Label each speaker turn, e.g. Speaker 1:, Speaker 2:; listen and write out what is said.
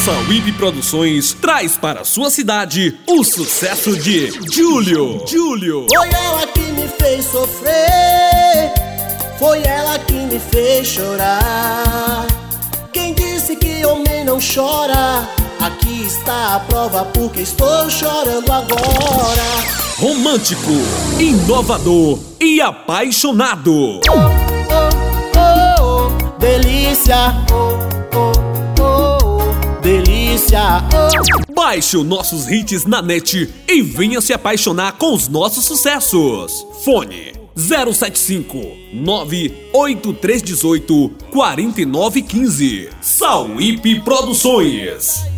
Speaker 1: Sauípe Produções traz para sua cidade o sucesso de Júlio.
Speaker 2: Foi ela que me fez sofrer, foi ela que me fez chorar. Quem disse que homem não chora? Aqui está a prova porque estou chorando agora.
Speaker 1: Romântico, inovador e apaixonado.
Speaker 2: Delícia, delícia.
Speaker 1: Baixe os nossos hits na net e venha se apaixonar com os nossos sucessos. Fone 075-98318-4915. Sauípe Produções.